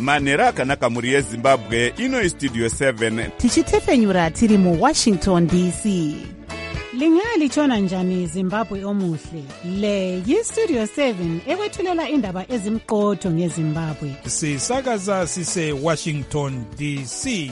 manhero akanaka mhuri yezimbabwe. Ino Studio 7 tichitefenyura tiri muWashington DC. Lingalitshona njani Zimbabwe omuhle? Le yiStudio 7 ekwethulela indaba ezimqotho ngeZimbabwe. Sisakaza sise Washington DC.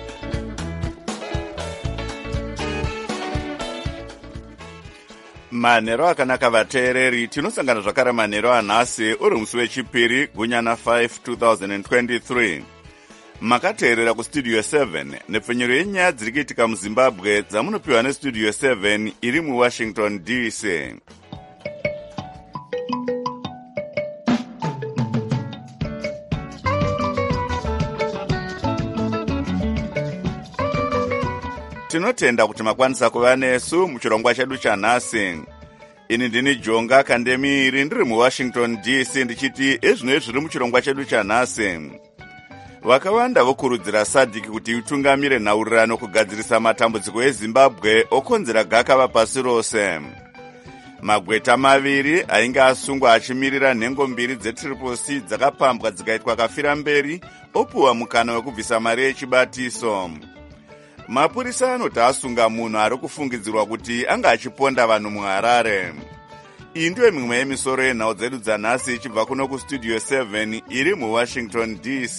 manhero akanaka vateereri, tinosangana zvakare manhero anhasi uri musi wechipiri gunyana 5 2023. Makateerera kuStudio 7 nepfenyuro yenyaya dziri kuitika muZimbabwe dzamunopiwa neStudio 7 iri muWashington DC. Tinotenda kuti makwanisa kuva nesu muchirongwa chedu chanhasi. Ini ndini Jonga Kandemiri ndiri muWashington DC ndichiti ezvino zviri muchirongwa chedu chanhasi. Vakawanda vokurudzira SADC kuti itungamire nhaurirano kugadzirisa matambudziko eZimbabwe okonzera gakava pasi rose. Magweta maviri ainge asungwa achimirira nhengo mbiri dzeTriple-C dzakapambwa dzikaitwa kafira mberi opuwa mukana wekubvisa mari yechibatiso. Mapurisa anoti asunga munhu ari kufungidzirwa kuti anga achiponda vanhu muHarare. Iyi ndiyo mimwe yemisoro yenhau dzedu dzanhasi ichibva kuno kuStudio 7 iri muWashington DC.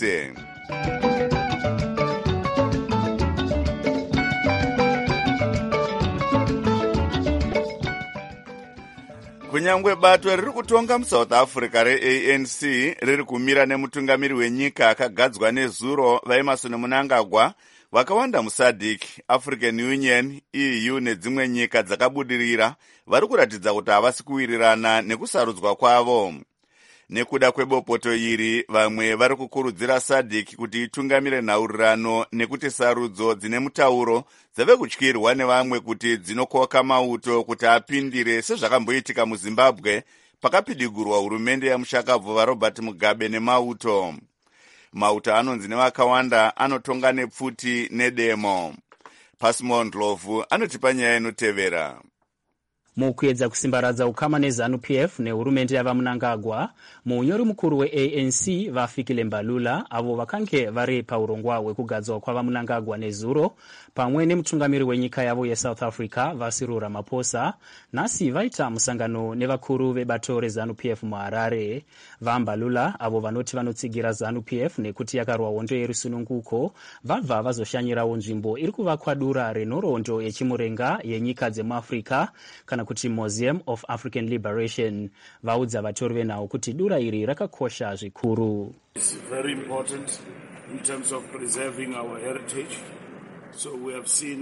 Kunyangwe bato riri kutonga muSouth Africa reANC riri kumira nemutungamiri wenyika akagadzwa nezuro vaEmmerson Mnangagwa, vakawanda muSADC, African Union, EU nedzimwe nyika dzakabudirira vari kuratidza kuti havasi kuwirirana nekusarudzwa kwavo. Nekuda kwebopoto iri, vamwe vari kukurudzira SADC kuti itungamire nhaurirano nekuti sarudzo dzine mutauro dzave kutyirwa nevamwe kuti dzinokoka mauto kuti apindire sezvakamboitika muZimbabwe pakapidigurwa hurumende yamushakabvu vaRobert Mugabe nemauto. Mauto anonzi nevakawanda anotonga nepfuti nedemo. Pasimo Ndlovu anotipa nyaya inotevera. Mukuedza kusimbaradza ukama neZANU-PF nehurumende yavaMnangagwa, munyori mukuru weANC vaFikile Mbalula avo vakange vari paurongwa hwekugadzwa kwavaMnangagwa nezuro pamwe nemutungamiri wenyika yavo yeSouth Africa vaCyril Ramaphosa nhasi vaita musangano nevakuru vebato reZANU-PF muHarare. VaMbalula avo vanoti vanotsigira ZANU-PF nekuti yakarwa hondo yerusununguko vabva vazoshanyirawo nzvimbo iri kuvakwa dura renhoroondo yechimurenga yenyika dzemuAfrica kana kuti Museum of African Liberation. Vaudza vatori venhau kuti dura iri rakakosha zvikuru. It's very important in terms of preserving our heritage. So we have seen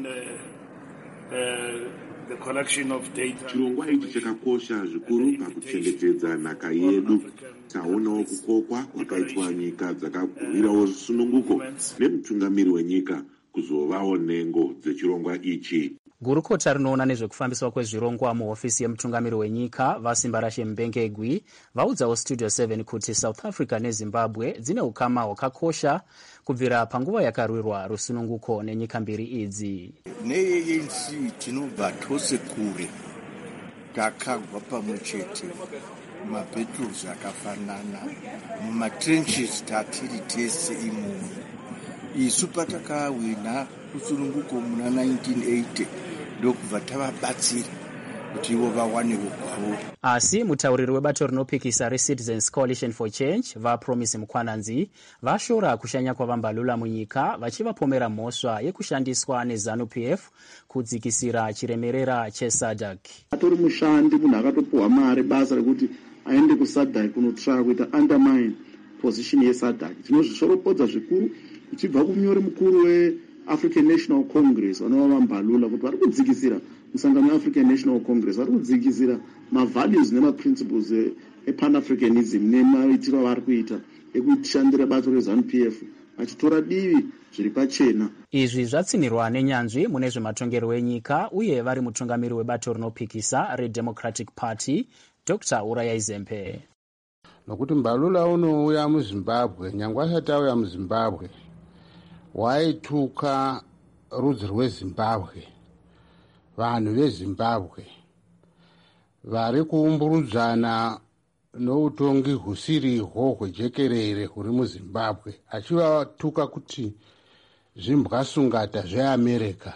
the collection of data. Chirongwa ichi chakakosha zvikuru pakuchengetedza nhaka yedu. Taonawo kukokwa kwakaitwa nyika dzakagurirawo sununguko nemutungamiri wenyika kuzovawo nhengo dzechirongwa ichi. Gurukota rinoona nezvekufambiswa kwezvirongwa muhofisi yemutungamiri wenyika vaSimbarashe Mbengegwi vaudzawo Studio 7 kuti South Africa neZimbabwe dzine ukama hwakakosha kubvira panguva yakarwirwa rusununguko nenyika mbiri idzi. NeANC tinobva tose kure, takagwa pamwe chete, mabattles akafanana, mumatrenches tatiri tese imomo. Isu patakawina rusununguko muna 1980 ndokubva tavabatsira kuti ivo vawanewo kwavo. Asi mutauriri webato rinopikisa reCitizens Coalition for Change vaPromise Mukwananzi vashora kushanya kwavaMbalula munyika vachivapomera mhosva yekushandiswa neZANU-PF kudzikisira chiremerera cheSADC. Atori mushandi munhu akatopuwa mari basa rekuti aende kuSADC kunotsvaka kuita undermine position yeSADC. Tinozvishoropodza zvikuru ichibva kumunyori mukuru weAfrican National Congress vanova vaMbalula kuti vari kudzikisira musangano weAfrican National Congress, vari kudzikisira mavalues nemaprinciples epan-Africanism nemaitiro avari kuita ekushandira bato reZANU-PF achitora divi zviri pachena. Izvi zvatsinirwa nenyanzvi mune zvematongero enyika uye vari mutungamiri webato rinopikisa reDemocratic Party Dr. Uraya Izempe. Nokuti Mbalula unouya muZimbabwe, nyangwe asati auya muZimbabwe waituka rudzi rweZimbabwe, vanhu veZimbabwe vari kuumburudzana noutongi husiriho hwejekerere huri muzimbabwe, achivatuka kuti zvimbwasungata zveamerica.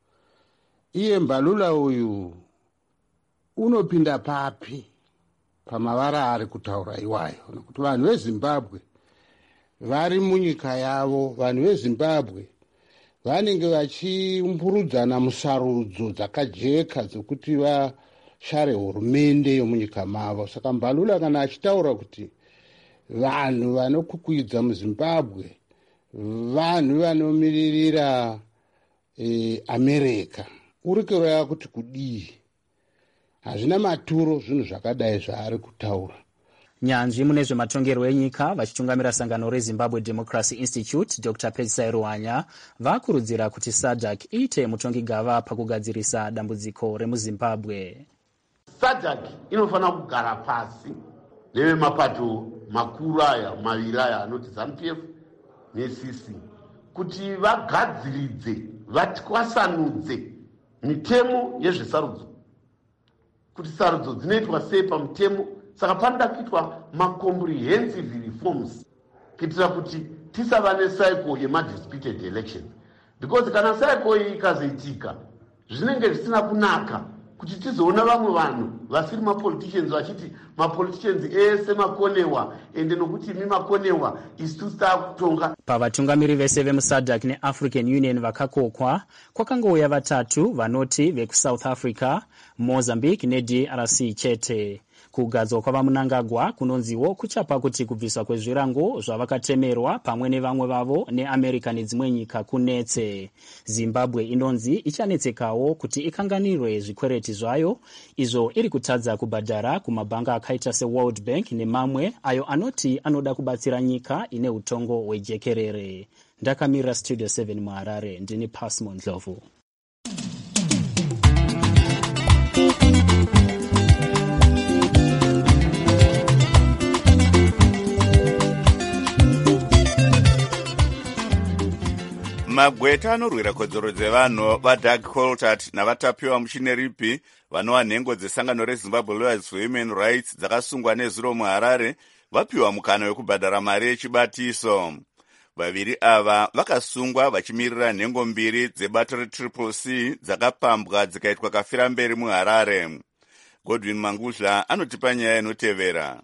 Iye Mbalula uyu unopinda papi pamavara ari kutaura iwayo, nekuti vanhu vezimbabwe vari munyika yavo. Vanhu vezimbabwe vanenge vachimburudzana musarudzo dzakajeka dzokuti vashare hurumende yomunyika mavo. Saka Mbalula kana achitaura kuti vanhu vanokukwidza muzimbabwe vanhu vanomiririra America, urikero yakuti kudii, hazvina maturo zvinhu zvakadai zvaari kutaura. Nyanzvi mune zvematongerwo enyika vachitungamira sangano reZimbabwe Democracy Institute Dr. Pedzisai Ruhanya vakurudzira kuti SADC iite mutongi gava pakugadzirisa dambudziko remuzimbabwe. SADC inofanira kugara pasi nevemapato makuru aya maviri aya anoti ZANU-PF neCC kuti vagadziridze, vatwasanudze mitemo yezvesarudzo, kuti sarudzo dzinoitwa sei pamutemo. Saka panoda kuitwa macomprehensive reforms kuitira kuti tisava necycle yemadisputed elections, because kana cycle iyi ikazoitika zvinenge zvisina kunaka kuti tizoona vamwe vanhu vasiri mapoliticians vachiti mapoliticians ese makonewa ende nokuti imi makonewa isi tisita kutonga. Pavatungamiri vese vemuSADC neAfrican Union vakakokwa kwakangouya vatatu vanoti vekuSouth Africa, Mozambique neDRC chete. Kugadzwa kwavamunangagwa kunonziwo kuchapa kuti kubviswa kwezvirango zvavakatemerwa pamwe nevamwe vavo neAmerica nedzimwe nyika kunetse. Zimbabwe inonzi ichanetsekawo kuti ikanganirwe zvikwereti zvayo izvo iri kutadza kubhadhara kumabhanga akaita seWorld Bank nemamwe ayo anoti anoda kubatsira nyika ine utongo hwejekerere. Ndakamirira Studio 7 muHarare, ndini Pasmo Ndlovu. Magweta anorwira kodzero dzevanhu vaDoug Coltart navatapiwa muchineripi vanova nhengo dzesangano reZimbabwe Lawyers for Human Rights dzakasungwa nezuro muHarare vapiwa mukana wekubhadhara mari yechibatiso. Vaviri ava vakasungwa vachimirira nhengo mbiri dzebato reCCC dzakapambwa dzikaitwa kafiramberi muHarare. Godwin Mangudla anotipa nyaya inotevera.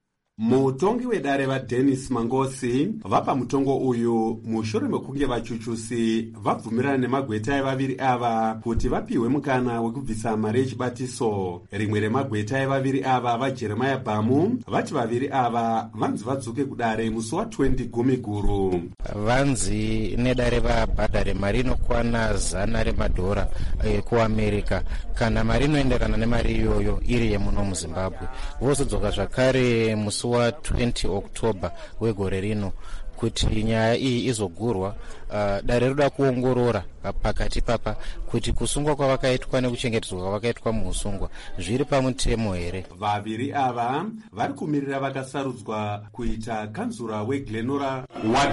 Mutongi wedare vaDennis Mangosi vapa mutongo uyu mushure mekunge vachuchusi vabvumirana nemagweta evaviri ava kuti vapiwe mukana wekubvisa mari yechibatiso. Rimwe remagweta evaviri ava vaJeremiah Bhamu vati vaviri ava vanzi vadzoke kudare musi wa20 Gumiguru. Vanzi nedare vabhadhare mari inokwana $100 kuAmerica kana mari inoenderana nemari iyoyo iri yemuno muZimbabwe. Vozodzoka zvakare musi wa20 October wegore rino kuti nyaya iyi izogurwa. Dare roda kuongorora pakati papa kuti kusungwa kwavakaitwa nekuchengetedzwa kwavakaitwa muusungwa zviri pamutemo here. Vaviri ava vari kumirira vakasarudzwa kuita kanzura weGlenora Ward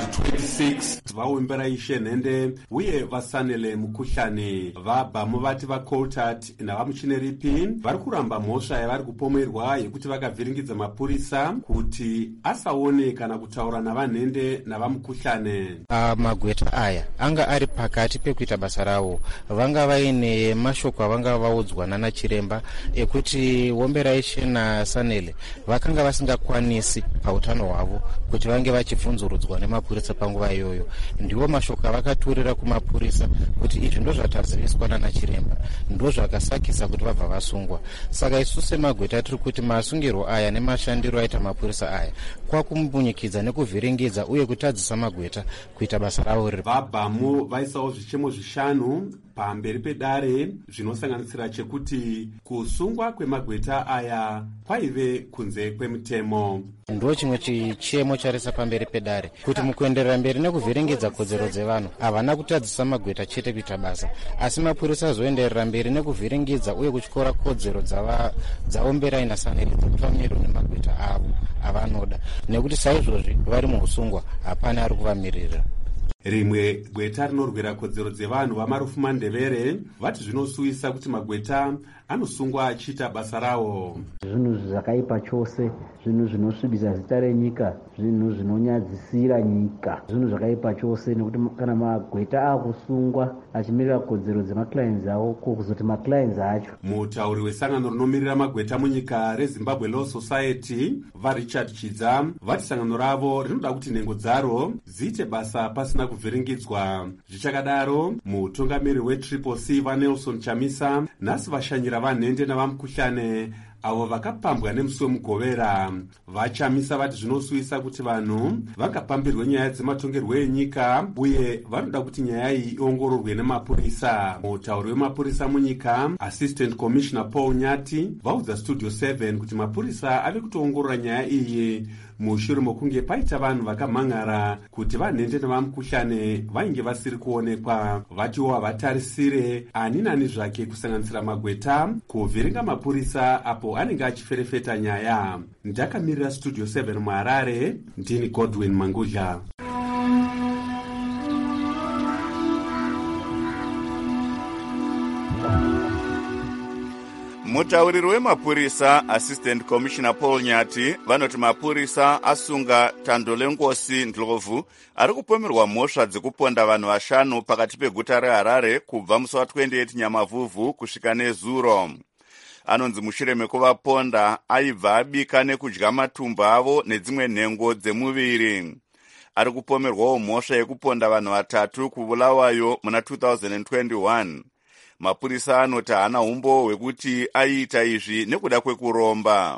26 vaumbera ishenhende uye vasanele mukuhlani. VaBhamu vati vaColtart navamuchineripi vari kuramba mhosva yavari kupomerwa yekuti vakavhiringidza mapurisa kuti asaone kana kutaura navanhende navamukuhlani. Magweta aya anga ari pakati pekuita basa ravo. Vanga vaine mashoko avanga vaudzwa nana chiremba ekuti Womberaishe naSanele vakanga vasingakwanisi pautano hwavo kuti vange vachibvunzurudzwa nemapurisa panguva iyoyo. Ndiwo mashoko avakaturira kumapurisa kuti izvi ndozvataziviswa nana chiremba, ndozvakasakisa kuti vabva vasungwa. Saka isu semagweta tiri kuti masungirwo aya nemashandiro aita mapurisa aya kwakumubunyikidza nekuvhiringidza uye kutadzisa magweta kuita basa ravo. VaBhamu vaisawo zvichemo 5 pamberi pedare zvinosanganisira chekuti kusungwa kwemagweta aya kwaive kunze kwemutemo. Ndo chimwe chichemo charisa pamberi pedare kuti mukuenderera mberi nekuvhiringidza kodzero dzevanhu havana kutadzisa magweta chete kuita basa, asi mapurisa azoenderera mberi nekuvhiringidza uye kutyora kodzero dzaomberai naSanele dzekuti vamirirwe nemagweta avo avanoda, nekuti saizvozvi vari muusungwa hapana ari kuvamirira. Rimwe gweta rinorwira kodzero dzevanhu vaMarufu Mandebere vati zvinosuvisa kuti magweta anosungwa achiita basa rawo. Zvinhu zvakaipa chose, zvinhu zvinosvibisa zita renyika, zvinhu zvinonyadzisira nyika, zvinhu zvakaipa chose, nekuti kana magweta akusungwa achimirira kodzero dzemaclients avo, kuzoti maclients acho. Mutauri wesangano rinomirira magweta munyika reZimbabwe Law Society vaRichard Chidza vati sangano ravo rinoda kuti nhengo dzaro dziite basa pasina kuvhiringidzwa. Zvichakadaro, mutungamiri weCCC vaNelson Chamisa nhasi vashanyira vanhende navamukhuhlane avo vakapambwa nemusi wemugovera. VaChamisa vati zvinosuyisa kuti vanhu vangapambirwe nyaya dzematongerwo enyika uye vanoda kuti nyaya iyi iongororwe nemapurisa. Mutauri wemapurisa munyika Assistant Commissioner Paul Nyati vaudza Studio 7 kuti mapurisa ave kutoongorora nyaya iyi mushure mokunge paita vanhu vakamhan'ara kuti vanhende nevamukhuhlane vainge vasiri kuonekwa. Vatiwo havatarisire ani nani zvake kusanganisira magweta kuvhiringa mapurisa apo anenge achiferefeta nyaya. Ndakamirira Studio 7 muHarare, ndini Godwin Mangudla. Mutauriri wemapurisa Assistant Commissioner Paul Nyati vanoti mapurisa asunga Tando Lengosi Ndlovu ari kupomerwa mhosva dzekuponda vanhu 5 pakati peguta reHarare kubva musi wa28 Nyamavhuvhu kusvika neZuro. Anonzi mushure mekuvaponda aibva abika nekudya matumbu avo nedzimwe nhengo dzemuviri. Ari kupomerwawo mhosva yekuponda vanhu 3 kubulawayo muna 2021. Mapurisa anoti haana umbo hwekuti aiita izvi nekuda kwekuromba.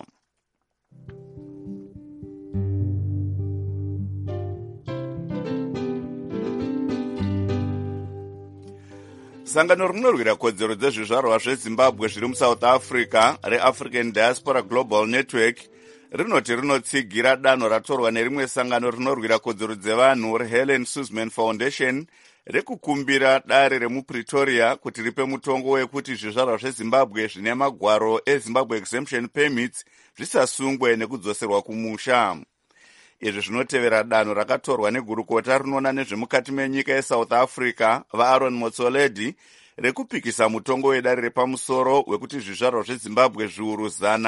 Sangano rinorwira kodzero dzezvizvarwa zveZimbabwe zviri muSouth Africa reAfrican Diaspora Global Network rinoti rinotsigira danho ratorwa nerimwe sangano rinorwira kodzero dzevanhu reHelen Suzman Foundation rekukumbira dare remuPretoria kuti ripe mutongo wekuti zvizvarwa zveZimbabwe zvine magwaro eZimbabwe Exemption Permits zvisasungwe nekudzoserwa kumusha. Izvi zvinotevera danho rakatorwa negurukota rinoona nezvemukati menyika yeSouth Africa vaAaron Motsoaledi rekupikisa mutongo wedare repamusoro wekuti zvizvarwa zveZimbabwe zviuru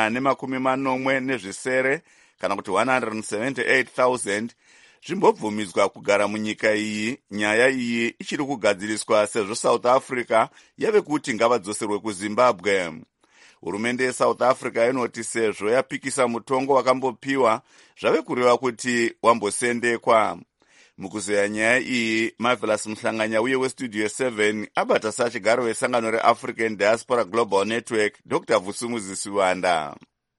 140 kana kuti 178,000 zvimbobvumidzwa kugara munyika iyi. Nyaya iyi ichiri kugadziriswa sezvo South Africa yave kuti ngavadzoserwe kuZimbabwe. Hurumende yeSouth Africa inoti sezvo yapikisa mutongo wakambopiwa zvave kureva kuti wambosendekwa. Mukuzoya nyaya iyi, Marvelous Mhlanganya uye weStudio 7 abata sachigaro wesangano reAfrican Diaspora Global Network Dr. Vusumuzi Siwanda.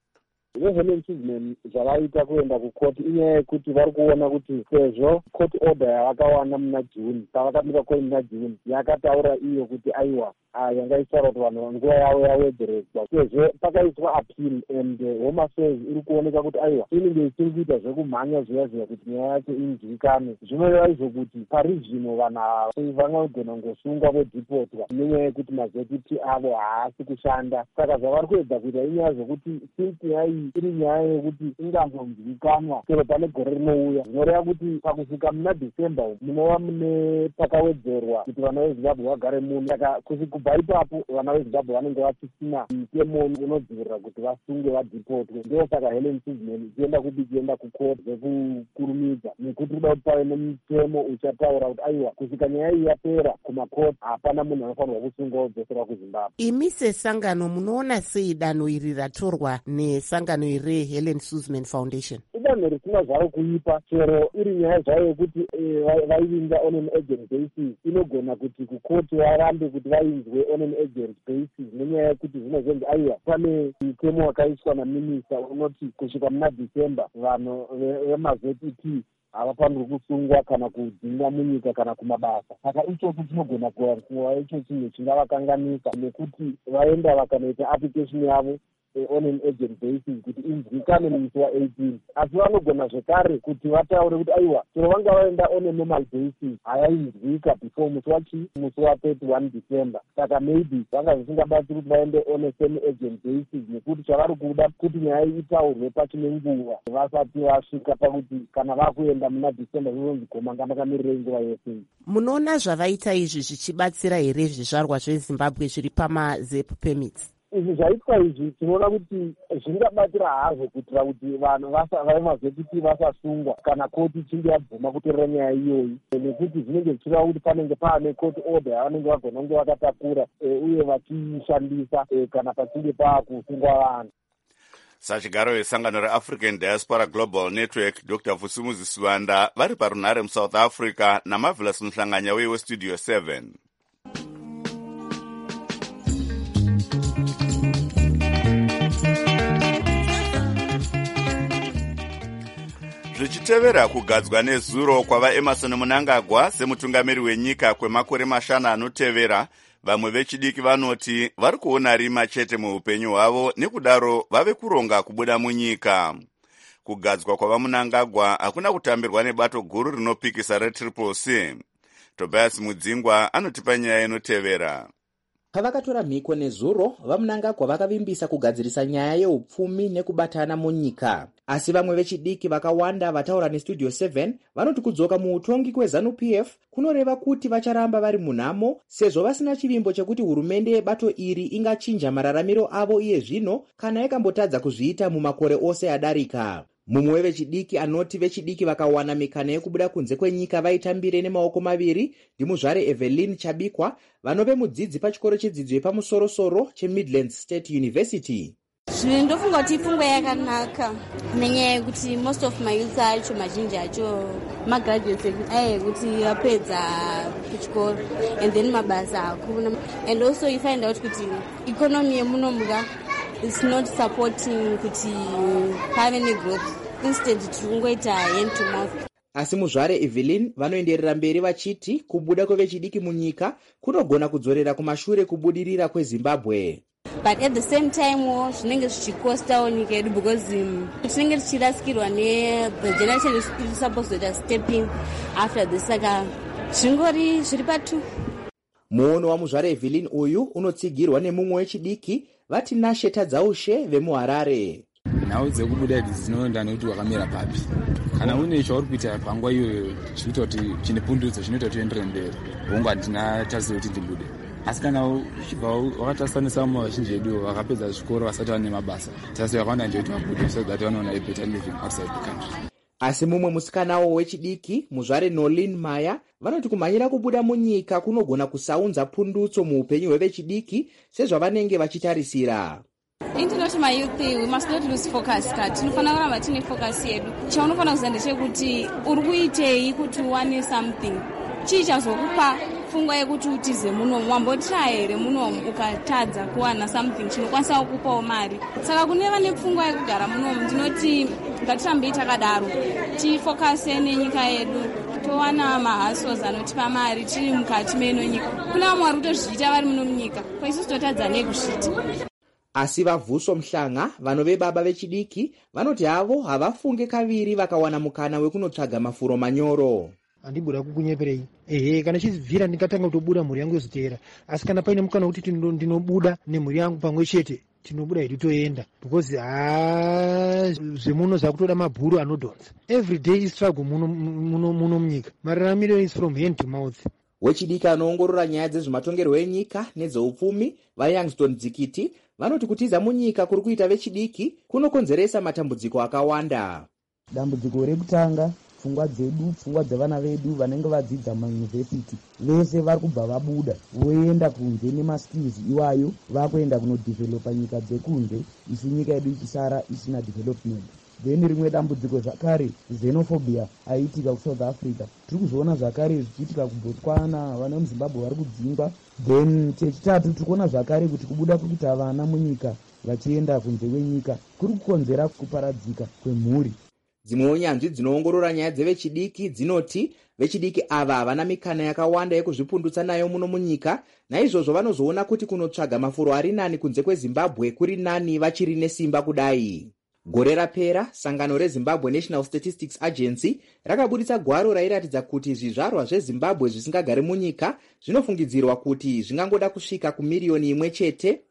Helen Suzman zvavaita kuenda kukoti inyaya yekuti vari kuona kuti sezvo court order yavakawana muna June, pavakamira koi muna June, yakataura iyo kuti aiwa yanga isara kuti vanhu nguva yavo yawedzeredzwa, sezvo pakaiswa appeal and Home Affairs iri kuoneka kuti aiwa inenge isiri kuita zvekumhanya zviya kuti nyaya yacho inzivikanwe. Zvinoreva izvo kuti pari zvino vanhu vangagona ngosungwa vodhipotwa nenyaya yekuti mazekiti avo haasi kushanda. Saka zvavari kuedza kuita inyaya zvokuti since nyaya iyi iri nyaya yekuti ingambonzivikanwa chero pane gore rinouya, zvinoreva kuti pakusvika muna December munova mune pakawedzerwa kuti vana veZimbabwe vagare muno. Saka kubva ipapo vana veZimbabwe vanenge vasisina mutemo unodzivirira kuti vasunge vadhipotwe. Ndio saka Helen Suzman ichienda kubikienda kukoti zvekukurumidza nekuti kuda kuti pave nemutemo uchataura kuti aiwa kusvika nyaya iyi yapera kumakoti hapana munhu anofanirwa kusungwa odzoserwa kuZimbabwe. Imi sesangano munoona sei danho iri ratorwa nesangano iri Helen Suzman Foundation? Idanho risina zvaro kuipa, chero iri nyaya zvayo yekuti vaivinga on an agent basis, inogona kuti kukoti varambe kuti vainzwe on an agent basis nenyaya yekuti zvinozonzi aiwa pane mutemo wakaiswa naminista unoti kusvika muna December vanhu vemazpt havafaniri kusungwa kana kudzinga munyika kana kumabasa. Saka ichocho chinogona kuva icho chinhu chingavakanganisa nekuti vaenda vakanoita application yavo on an agent basis kuti inzwikane musi wa18, asi vanogona zvekare kuti vataure kuti aiwa chero vanga vaenda on a normal basis hayainzwika before musi wa31 December. Saka maybe vanga zvisingabati kuti vaende on a semi agent basis nekuti chavari kuda kuti nyaya itaurwe pachine nguva vasati vasvika pakuti kana vakuenda muna December zvinonzi goma ngandakamirire nguva yese. Munoona zvavaita izvi zvichibatsira here zvizvarwa zveZimbabwe zviri pamaZEP permits? izvi zvaitwa izvi tinoona kuti zvingabatira hazvo kuitira kuti vanhu vemazvekuti vasasungwa kana koti ichinge yabvuma kutorera nyaya iyoyi, nekuti zvinenge zvichireva kuti panenge paane court order yavanenge vagona kunge vakatakura uye vachiishandisa kana pachinge paakusungwa vanhu. Sachigaro wesangano reAfrican Diaspora Global Network Dr. Vusumuzi Sivanda vari parunhare muSouth Africa naMarvelous Mhlanganya weStudio 7. Zvichitevera kugadzwa nezuro kwavaEmerson Mnangagwa semutungamiri wenyika kwemakore mashanu anotevera, vamwe vechidiki vanoti vari kuona rima chete muupenyu hwavo nekudaro vave kuronga kubuda munyika. Kugadzwa kwavaMnangagwa hakuna kutambirwa nebato guru rinopikisa reCCC. Tobias Mudzingwa anotipa nyaya inotevera. Pavakatora mhiko nezuro, vaMnangagwa vakavimbisa kugadzirisa nyaya yeupfumi nekubatana munyika. Asi vamwe vechidiki vakawanda vataura neStudio 7 vanoti kudzoka muutongi kweZANU-PF kunoreva kuti vacharamba vari munhamo sezvo vasina chivimbo chekuti hurumende yebato iri ingachinja mararamiro avo iye zvino kana yakambotadza kuzviita mumakore ose adarika. Mumwe wevechidiki anoti vechidiki vakawana mikana yekubuda kunze kwenyika vaitambire nemaoko maviri ndimuzvare Evelyn Chabikwa, vanove mudzidzi pachikoro chedzidzo yepamusoro-soro cheMidlands State University. Ndofunga kuti pfungwa yakanaka nenyaya yekuti most of my youth acho mazhinji acho magraduates kuti vapedza kuchikoro and then mabasa hakuna, and also you find out kuti economy yemunomuka is not supporting kuti pave negrowth, instead tikungoita hand to mouth. Asi muzvare Evelyn vanoenderera mberi vachiti kubuda kwevechidiki munyika kunogona kudzorera kumashure kubudirira kweZimbabwe. But at the same time zvinenge zvichikostawo nyika yedu because tinenge tichirasikirwa the generation is supposed to stepping after this, saka zvingori zviri patu. Muono wamuzvare Evelyn uyu unotsigirwa nemumwe wechidiki vati Nashe Tadzaushe vemuHarare. Nhau dzekubuda idzi dzinoenda nekuti wakamira papi. Kana une chauri kuita panguva iyoyo chinoita kuti chine pundutso chinoita kuti uendere mberi, hongu handina tarisiro kuti ndibude. Asi kana uchibva wakatasanisa vazhinji vedu vakapedza zvikoro vasati vane mabasa, tarisiro yakawanda ndeyekuti vabude so that vanoona a better living outside the country. Asi mumwe musikanawo wechidiki muzvare Nolin Maya vanoti kumhanyira kubuda munyika kunogona kusaunza pundutso muupenyu hwevechidiki sezvavanenge vachitarisira. Indinoti mayouth, we must not lose focus. Tinofanira kuramba tine focus yedu. Chaunofanira kuziva ndechekuti uri kuitei kuti uwane something. Chii chazokupa pfungwa yekuti utize munomu, wambotya here munomu ukatadza kuwana something chinokwanisa kukupawo mari. Saka kune vane pfungwa yekugara munomu, ndinoti ngatirambei takadaro, tifokase nenyika yedu, towana mahustles anotipa mari tiri mukati meno nyika. Kuna vamwe vari kutozviita vari muno munyika, ko isusu totadza nekuzviita. Asi vaVhuso Mhlanga vanove baba vechidiki vanoti havo havafunge kaviri vakawana mukana wekunotsvaga mafuro manyoro. Handibuda kukunyeperei. Kana chizibvira ndingatanga kutobuda mhuri yangu yozotera. Asi kana paine mukana wekuti ndinobuda nemhuri yangu pamwe chete, tinobuda hedu toenda. Because zvemuno zvakutoda mabhuru anodhonza. Every day is struggle muno munyika. Mararamiro is from hand to mouth. Wechidiki anoongorora nyaya dzezvematongerwo enyika nedzeupfumi vaYoungston Dzikiti vanoti kutiza munyika kuri kuita vechidiki kunokonzeresa matambudziko akawanda. Dambudziko rekutanga, pfungwa dzedu, pfungwa dzevana vedu vanenge vadzidza mumayunivhesiti vese vari kubva vabuda voenda kunze nemaskills iwayo vakuenda kunodhivhelopa nyika dzekunze, isi nyika yedu ichisara isina development. Then rimwe dambudziko zvakare xenophobia aiitika kuSouth Africa. Tiri kuzoona zvakare zvichiitika kuBotswana, vana vemuZimbabwe vari kudzingwa. Then chechitatu tikuona zvakare kuti kubuda kuita vana munyika vachienda kunze kwenyika kuri kukonzera kuparadzika kwemhuri. Dzimwewo nyanzvi dzinoongorora nyaya dzevechidiki dzinoti vechidiki ava havana mikana yakawanda yekuzvipundutsa nayo muno munyika, naizvozvo vanozoona kuti kunotsvaga mafuro ari nani kunze kweZimbabwe kuri nani vachiri nesimba kudai. Gore rapera, sangano reZimbabwe National Statistics Agency rakabudisa gwaro rairatidza kuti zvizvarwa zveZimbabwe zvisingagari munyika zvinofungidzirwa kuti zvingangoda kusvika kumiliyoni imwe chete,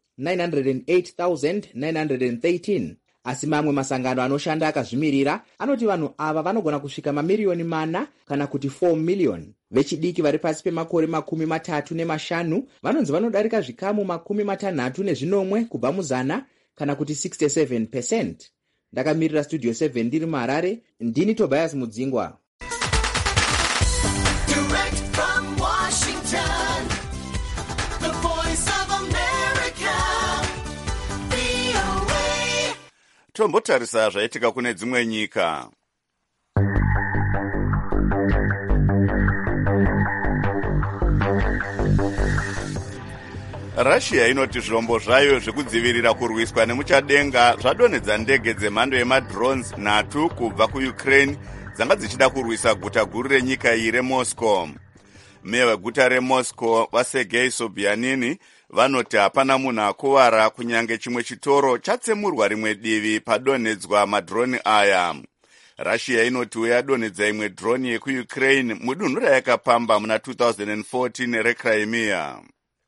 908,913. Asi mamwe masangano anoshanda akazvimirira anoti vanhu ava vanogona kusvika mamiliyoni 4 kana kuti 4 miliyoni. vechidiki vari pasi pemakore 35 vanonzi vanodarika zvikamu 63 kubva muzana kana kuti 67%. Ndakamirira Studio 7 ndiri muHarare, ndini Tobias Mudzingwa. Tombotarisa zvaitika kune dzimwe nyika. Russia inoti zvombo zvayo zvekudzivirira kurwiswa nemuchadenga zvadonedza ndege dzemhando yemadrones 3 kubva kuUkraine dzanga dzichida kurwisa guta guru renyika iyi reMoscow. Meya weguta reMoscow vaSergei Sobyanin vanoti hapana munhu akuvara kunyange chimwe chitoro chatsemurwa rimwe divi padonhedzwa madroni aya. Russia inoti yadonhedza imwe drone yekuUkraine mudunhu rayakapamba muna 2014 reCrimea.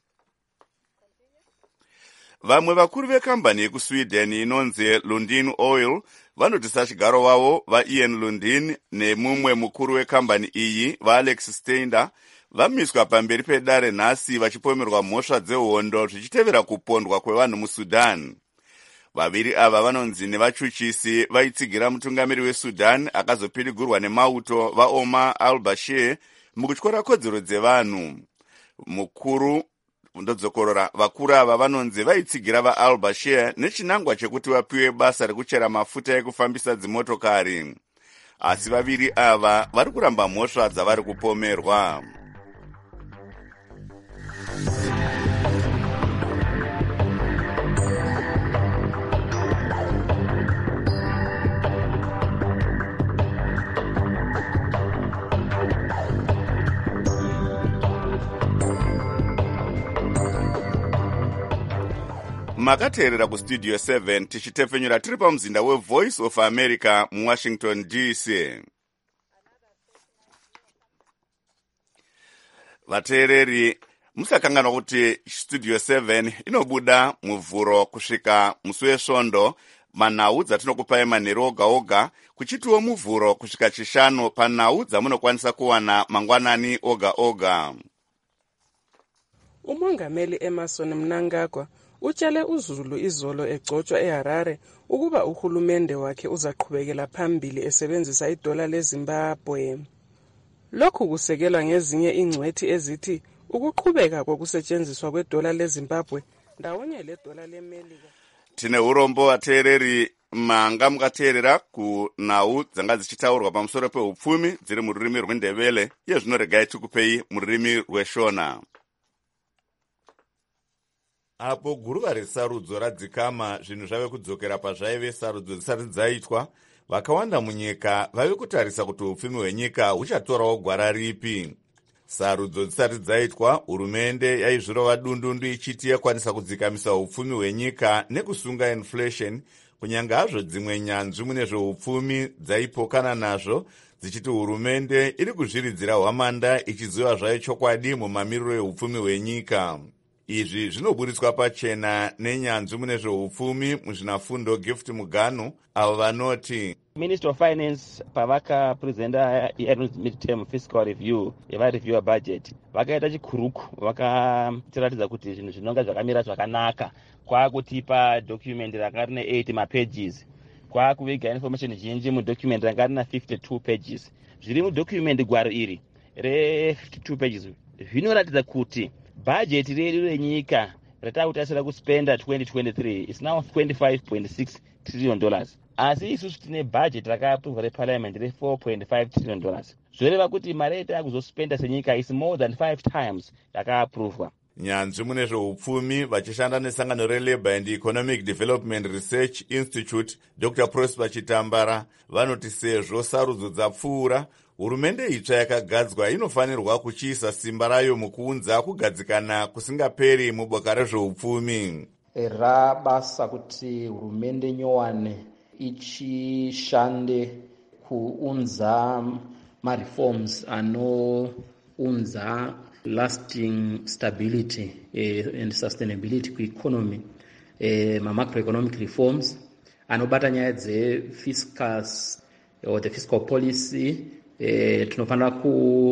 Vamwe vakuru vekambani yekuSweden inonzi Lundin Oil vanoti sachigaro wavo vaIan Lundin nemumwe mukuru wekambani iyi vaAlex Steinder vamiswa pamberi pedare nhasi vachipomerwa mhosva dzehondo zvichitevera kupondwa kwevanhu muSudan. Vaviri ava vanonzi nevachuchisi vaitsigira mutungamiri weSudan akazopidigurwa nemauto vaOmar al-Bashir mukutyora kodzero dzevanhu. Vakuru ava vanonzi vaitsigira vaAl-Bashir nechinangwa chekuti vapiwe basa rekuchera mafuta ekufambisa dzimotokari. Asi vaviri ava vari kuramba mhosva dzavari kupomerwa. Makateerera kuStudio 7 tichitepfenyura tiri pamuzinda weVoice of America muWashington DC. Vateereri, musakanganwa kuti Studio 7 inobuda muvhuro kusvika musi wesvondo manhau dzatinokupai manheru oga oga, kuchitiwo muvhuro kusvika chishanu panhau dzamunokwanisa kuwana mangwanani oga oga. Umongameli Emmerson Mnangagwa utshele uZulu izolo egcotshwa eHarare ukuba uhulumende wakhe uzaqhubekela phambili esebenzisa idola leZimbabwe. Lokhu kusekelwa ngezinye ingcwethi ezithi ukuqhubeka kokusetshenziswa kwedola leZimbabwe ndawonye ledola leMelika. Tine urombo vateereri, manga mukateerera kunhau dzanga dzichitaurwa pamusoro peupfumi dziri mururimi rwendebele, iye zvino regai tikupei mururimi rweshona. Apo guruva resarudzo radzikama zvinhu zvave kudzokera pazvaive sarudzo dzisati dzaitwa, vakawanda munyika vave kutarisa kuti upfumi hwenyika huchatorawo gwara ripi. Sarudzo dzisati dzaitwa, hurumende yaizvirova dundundu ichiti yakwanisa kudzikamisa upfumi hwenyika nekusunga inflation, kunyange hazvo dzimwe nyanzvi mune zveupfumi dzaipokana nazvo, dzichiti hurumende iri kuzviridzira hwamanda ichiziva zvayo chokwadi mumamiriro eupfumi hwenyika. Izvi zvinoburitswa pachena nenyanzvi mune zveupfumi muzvinafundo Gift Muganu, avo vanoti Minister of Finance pavakapresenta midterm fiscal review yevareviewa budget vakaita chikuruku, vakatiratidza kuti zvinhu zvinonga zvakamira zvakanaka, kwakutipa document ranga rine 8 mapages, kwakuviga information zhinji mudocument ranga rina 52 pages. Zviri mudocument gwari iri re52 pages zvinoratidza kuti budget redu renyika ratakutasira kuspenda 2023 is now $25.6 trillion. Asi isusu tine budget rakaaprovwa reparliament re$4.5 trillion. Zvoreva kuti mari yatakuzospenda senyika is more than 5 times yakaaprovwa. Nyanzvi mune zveupfumi vachishanda nesangano reLabour and Economic Development Research Institute, Dr. Prosper Chitambara, vanoti sezvo sarudzo dzapfuura, hurumende itsva yakagadzwa inofanirwa kuchiisa simba rayo mukuunza kugadzikana kusingaperi muboka rezveupfumi. Rabasa kuti hurumende nyowani ichishande kuunza reforms anounza lasting stability and sustainability kueconomy, macroeconomic reforms anobata nyaya the fiscal policy. Tinofanira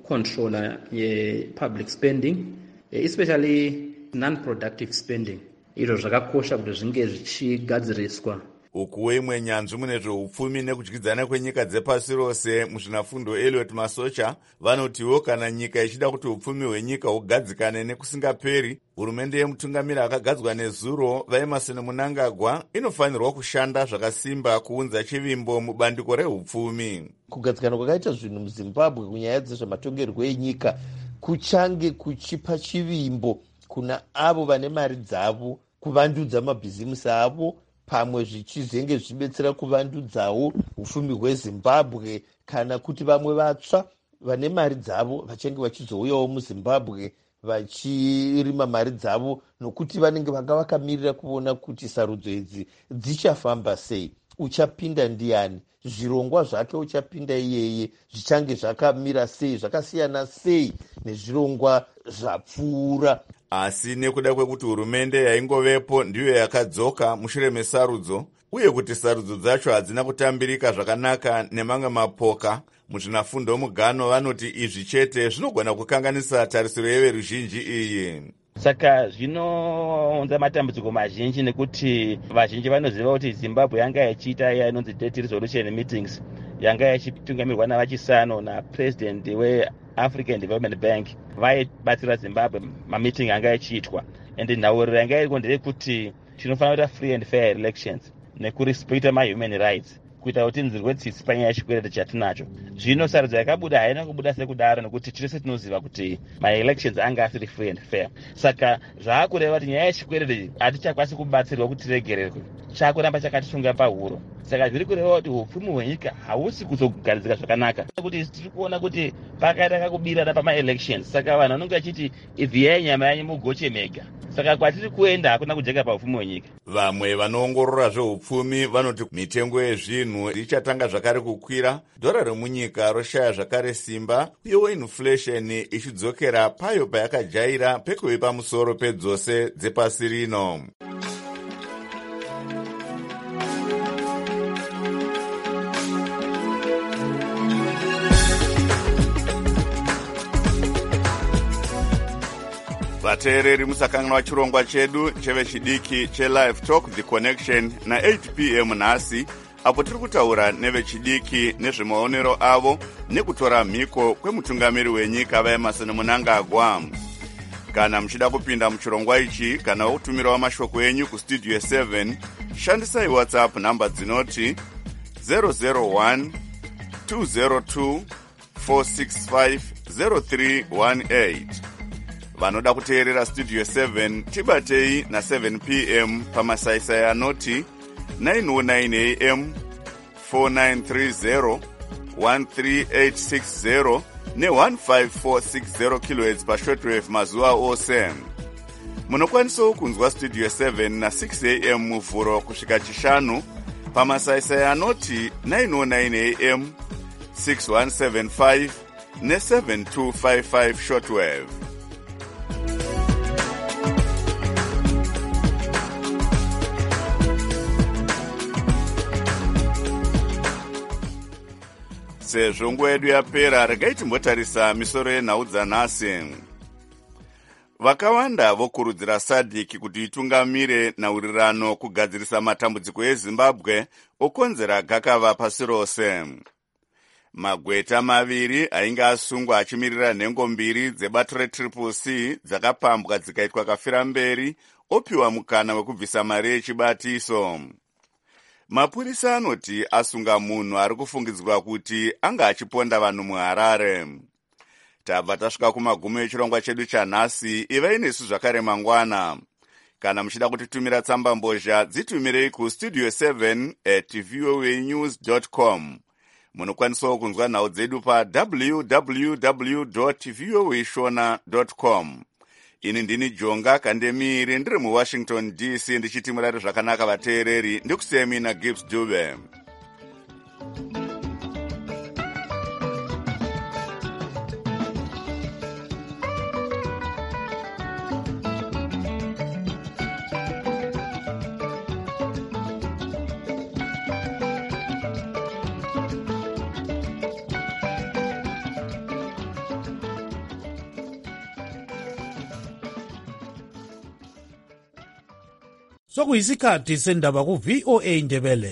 controller ye-public spending, especially non-productive spending. Izvo zvakakosha kuti zvinge zvichigadziriswa. Ukuwe imwe nyanzvi mune zveupfumi nekudyidzana kwenyika dzepasi rose muzvinafundo Elliot Masocha vanotiwo kana nyika ichida kuti upfumi hwenyika hugadzikane nekusingaperi, hurumende yemutungamiri akagadzwa nezuro vaEmerson Mnangagwa inofanirwa kushanda zvakasimba kuunza chivimbo mubandiko reupfumi. Kugadzikana kwakaita zvinhu muZimbabwe kunyaya dzezvematongerwo enyika kuchange kuchipa chivimbo kuna avo vane mari dzavo kuvandudza mabhizimusi avo, pamwe zvichizenge zvibetsera kuvandudzawo upfumi hweZimbabwe, kana kuti vamwe vatsva vane mari dzavo vachange vachizouyawo muZimbabwe vachirima mari dzavo, nokuti vanenge vanga vakamirira kuona kuti sarudzo idzi dzichafamba sei, uchapinda ndiani, zvirongwa zvake uchapinda iyeye zvichange zvakamira sei, zvakasiyana sei nezvirongwa zvapfuura. Asi nekuda kwekuti hurumende yaingovepo ndiyo yakadzoka mushure mesarudzo, uye kuti sarudzo dzacho hadzina kutambirika zvakanaka nemamwe mapoka, muzvinafundo mugano vanoti izvi chete zvinogona kukanganisa tarisiro yeveruzhinji iyi. Saka zvinounza matambudziko mazhinji nekuti vazhinji vanoziva kuti Zimbabwe yanga ichiita iya inonzi Debt Resolution Meetings, yanga ichitungamirwa navachisano napresident weAfrican Development Bank, vaibatsira Zimbabwe mameeting anga ichiitwa, ende nhauriro yanga iriko ndeyekuti tinofanira kuita free and fair elections nekurespecta mahuman rights kuita kuti nzirwe tsitsi panyaya yechikwereti chatinacho. Zvino sarudzo yakabuda haina kubuda sekudaro nekuti tose tinoziva kuti maelections anga asiri free and fair. Saka zvaakureva kuti nyaya yechikwereti hatichakwanisi kubatsirwa kuti tiregererwe, chakuramba chakatisunga pahuro. Saka zviri kureva kuti upfumi hwenyika hausi kuzogadzika zvakanaka, kuti tiri kuona kuti pakaita kakubirana pamaelections. Saka vanhu vanenge vachiti ibviyai nyama yanyu mugoche mega. Saka kwatiri kuenda hakuna kujeka paupfumi hwenyika. Vamwe vanoongorora zveupfumi vanoti mitengo yezvinhu ichatanga zvakare kukwira, dhora remunyika roshaya zvakare simba, uyewo inflation ichidzokera payo payakajaira pekuve pamusoro pedzose dzepasi rino. Vateereri musakanganwa chirongwa chedu chevechidiki cheLive Talk The Connection na8 p.m. nhasi, apo tiri kutaura nevechidiki nezvemaonero avo nekutora mhiko kwemutungamiri wenyika vaEmerson Mnangagwa. Kana muchida kupinda muchirongwa ichi kana kutumirawo mashoko enyu kustudio 7, shandisai WhatsApp namba dzinoti 001 202 465 0318. Vanoda kuteerera studio 7 tibatei na7 p.m. pamasaisai anoti 909 am 4930 13860 ne15460 kHz pashortwave mazuva ose. Munokwanisawo kunzwa studio 7 na6 am muvhuro kusvika chishanu pamasaisai anoti 909 am 6175 ne7255 shortwave. Sezvo nguva yedu yapera, regai timbotarisa misoro yenhau dzanhasi. Vakawanda vokurudzira SADC kuti itungamire nhaurirano kugadzirisa matambudziko eZimbabwe okonzera gakava pasi rose. Magweta maviri ainge asungwa achimirira nhengo mbiri dzebato reCCC dzakapambwa dzikaitwa kafira mberi opiwa mukana wekubvisa mari yechibatiso. Mapurisa anoti asunga munhu ari kufungidzwa kuti anga achiponda vanhu muHarare. Tabva tasvika kumagumo echirongwa chedu chanhasi. Ivai nesu zvakare mangwana. Kana muchida kutitumira tsamba mbozha, dzitumirei kustudio 7@voanews.com. Munokwanisawo kunzwa nhau dzedu pa www.voashona.com. Ini ndini Jonga Kandemiri, ndiri muWashington DC, ndichiti murare zvakanaka vateereri. Ndikusemi na Gibbs Dube. sokuyisikhathi sendaba ku-VOA Ndebele.